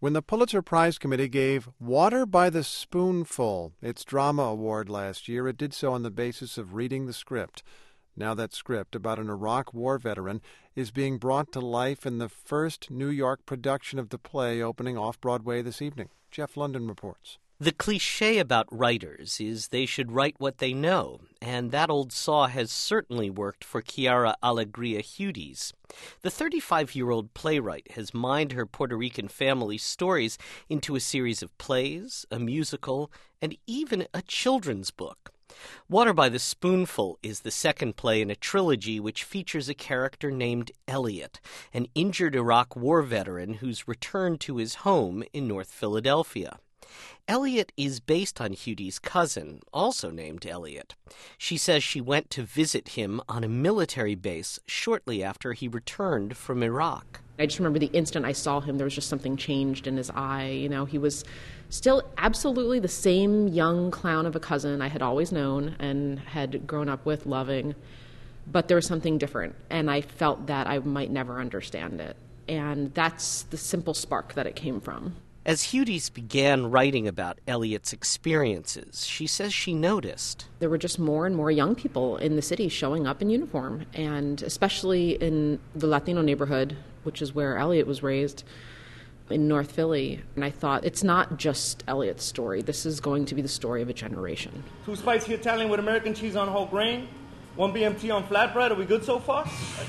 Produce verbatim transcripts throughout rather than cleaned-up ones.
when the Pulitzer Prize Committee gave Water by the Spoonful its drama award last year. It did so on the basis of reading the script. Now that script about an Iraq war veteran is being brought to life in the first New York production of the play, opening off-Broadway this evening. Jeff London reports. The cliche about writers is they should write what they know, and that old saw has certainly worked for Chiara Alegria Hudes. The thirty-five-year-old playwright has mined her Puerto Rican family's stories into a series of plays, a musical, and even a children's book. Water by the Spoonful is the second play in a trilogy which features a character named Elliot, an injured Iraq war veteran who's returned to his home in North Philadelphia. Elliot is based on Hudes' cousin, also named Elliot. She says she went to visit him on a military base shortly after he returned from Iraq. I just remember the instant I saw him, there was just something changed in his eye. You know, he was still absolutely the same young clown of a cousin I had always known and had grown up with, loving. But there was something different, and I felt that I might never understand it. And that's the simple spark that it came from. As Hudes began writing about Elliot's experiences, she says she noticed there were just more and more young people in the city showing up in uniform, and especially in the Latino neighborhood, which is where Elliot was raised, in North Philly. And I thought, it's not just Elliot's story. This is going to be the story of a generation. Two spicy Italian with American cheese on whole grain, one B M T on flatbread. Are we good so far?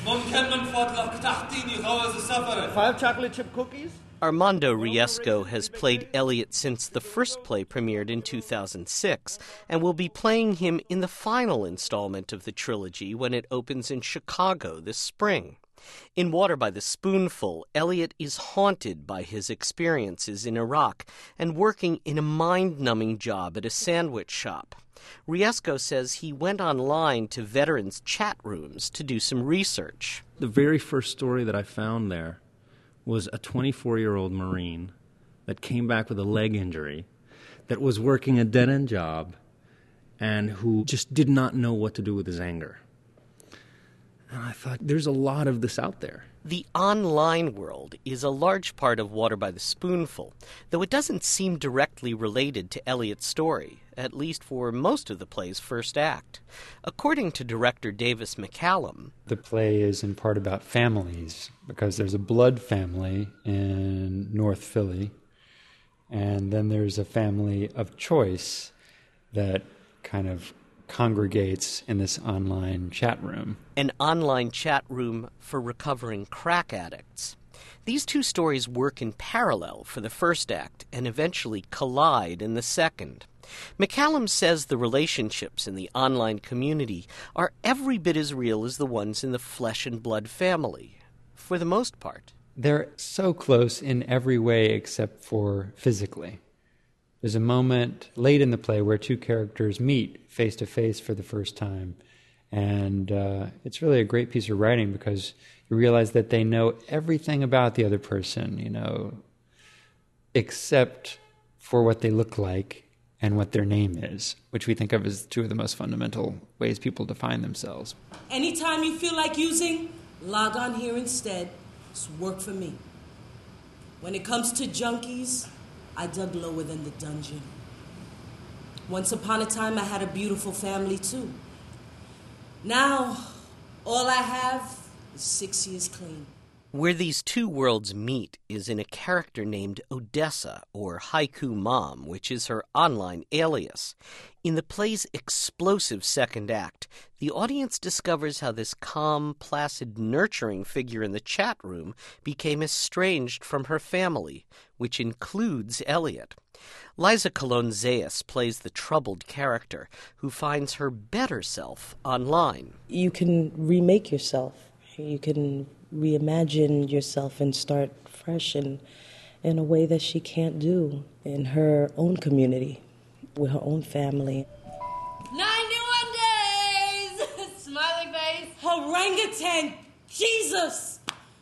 Five chocolate chip cookies. Armando Riesco has played Elliot since the first play premiered in two thousand six and will be playing him in the final installment of the trilogy when it opens in Chicago this spring. In Water by the Spoonful, Elliot is haunted by his experiences in Iraq and working in a mind-numbing job at a sandwich shop. Riesco says he went online to veterans' chat rooms to do some research. The very first story that I found there was a twenty-four-year-old Marine that came back with a leg injury, that was working a dead-end job, and who just did not know what to do with his anger. And I thought, there's a lot of this out there. The online world is a large part of Water by the Spoonful, though it doesn't seem directly related to Elliot's story, at least for most of the play's first act. According to director Davis McCallum, the play is in part about families, because there's a blood family in North Philly, and then there's a family of choice that kind of congregates in this online chat room. An online chat room for recovering crack addicts. These two stories work in parallel for the first act and eventually collide in the second. McCallum says the relationships in the online community are every bit as real as the ones in the flesh and blood family, for the most part. They're so close in every way except for physically. There's a moment late in the play where two characters meet face to face for the first time. And uh, it's really a great piece of writing because you realize that they know everything about the other person, you know, except for what they look like and what their name is, which we think of as two of the most fundamental ways people define themselves. Anytime you feel like using, log on here instead. It's work for me. When it comes to junkies, I dug lower than the dungeon. Once upon a time, I had a beautiful family, too. Now, all I have is six years clean. Where these two worlds meet is in a character named Odessa, or Haiku Mom, which is her online alias. In the play's explosive second act, the audience discovers how this calm, placid, nurturing figure in the chat room became estranged from her family, which includes Elliot. Liza Colon-Zayas plays the troubled character who finds her better self online. You can remake yourself. You can reimagine yourself and start fresh in, in a way that she can't do in her own community, with her own family. ninety-one days! Smiling face. Orangutan! Jesus!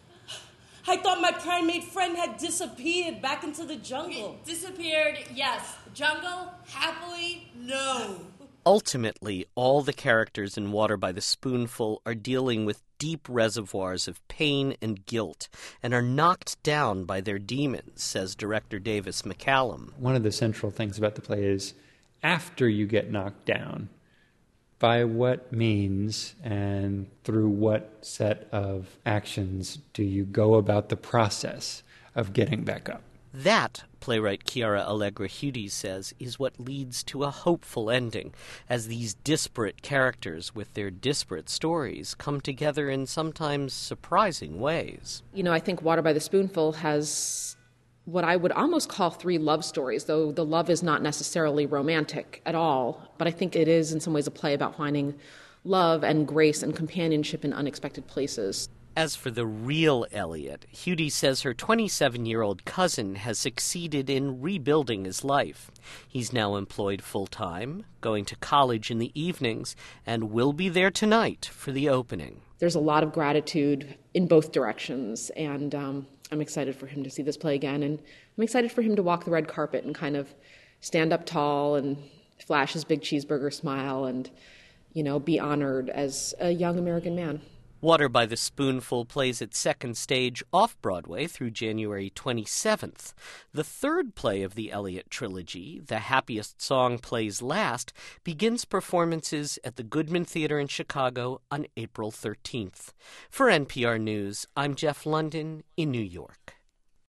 I thought my primate friend had disappeared back into the jungle. Disappeared, yes. Jungle, happily, no. Ultimately, all the characters in Water by the Spoonful are dealing with deep reservoirs of pain and guilt and are knocked down by their demons, says director Davis McCallum. One of the central things about the play is after you get knocked down, by what means and through what set of actions do you go about the process of getting back up? That, playwright Chiara Allegra Hudes says, is what leads to a hopeful ending, as these disparate characters with their disparate stories come together in sometimes surprising ways. You know, I think Water by the Spoonful has what I would almost call three love stories, though the love is not necessarily romantic at all. But I think it is in some ways a play about finding love and grace and companionship in unexpected places. As for the real Elliot, Hudes says her twenty-seven-year-old cousin has succeeded in rebuilding his life. He's now employed full-time, going to college in the evenings, and will be there tonight for the opening. There's a lot of gratitude in both directions, and um, I'm excited for him to see this play again, and I'm excited for him to walk the red carpet and kind of stand up tall and flash his big cheeseburger smile and, you know, be honored as a young American man. Water by the Spoonful plays its second stage off-Broadway through January twenty-seventh. The third play of the Elliot trilogy, The Happiest Song Plays Last, begins performances at the Goodman Theater in Chicago on April thirteenth. For N P R News, I'm Jeff London in New York.